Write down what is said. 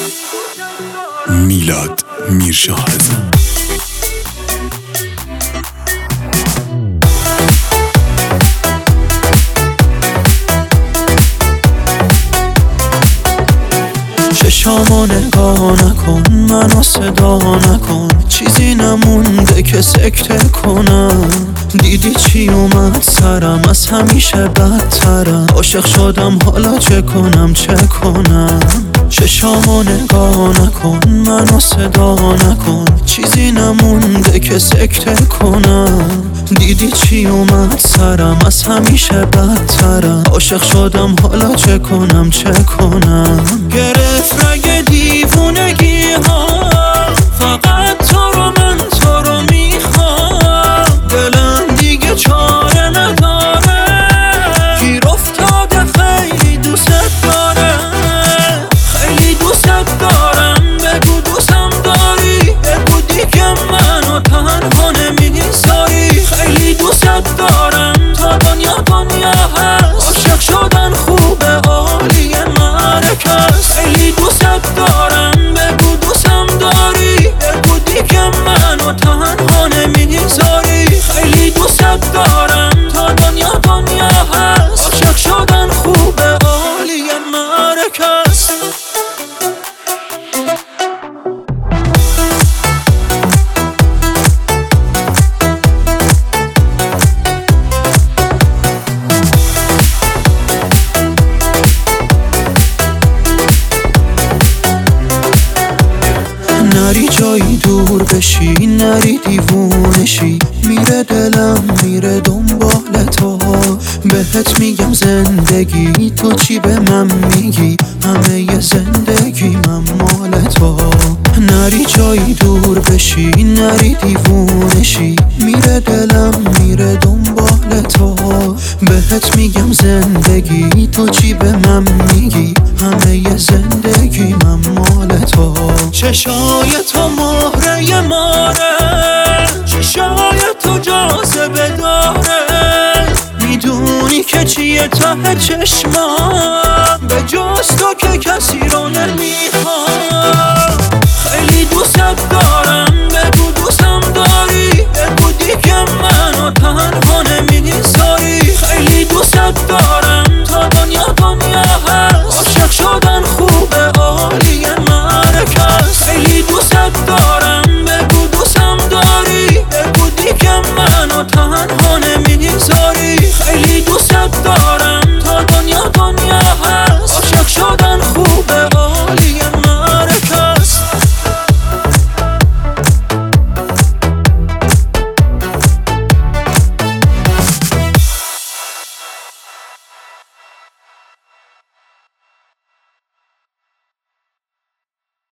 میلاد میرشاهد. چشامو نگاه نکن، منو صدا نکن، چیزی نمونده که سکته کنم. دیدی چی اومد سرم، از همیشه بدترم. عاشق شدم حالا چه کنم چه کنم. چشامو نگاه نکن، منو صدا نکن، چیزی نمونده که سکته کنم. دیدی چی اومد سرم، از همیشه بدترم. عاشق شدم حالا چه کنم چه کنم. گرفت رگ دیوونگی ها، فقط تو رو من تو رو میخوام. دلم دیگه چاره نداره، گیر افتاده خیلی دوست داره. خیلی دوست دارم، بگو دوستم داری، بگو دیگه منو تنها نمیذاری. خیلی دوست دارم تا دنیا هست، عاشق شدن خوبه عالیه مرکز. خیلی دوست دارم، بگو دوستم داری، بگو دیگه منو تنها نمیذاری. خیلی دوست دارم تا دنیا هست، عاشق شدن خوبه عالیه مرکز. نری جایی دور بشی، نری دیوونشی. میره دلم میره دنبال تو، بهت میگم زندگی تو چی به من میگی. همه ی زندگی من مال تو. نری جایی دور بشی، نری دیوونشی. میره دلم میره دنبال تو، بهت میگم زندگی تو چی به من میگی. همه ی زندگی من مال تو. چشای تو مهره ماره، چشای تو جاذبه داره. میدونی که چیه ته چشمام، به